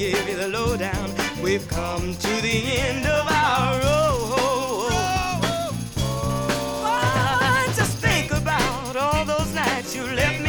give you the lowdown. We've come to the end of our road. Just think about all those nights you left me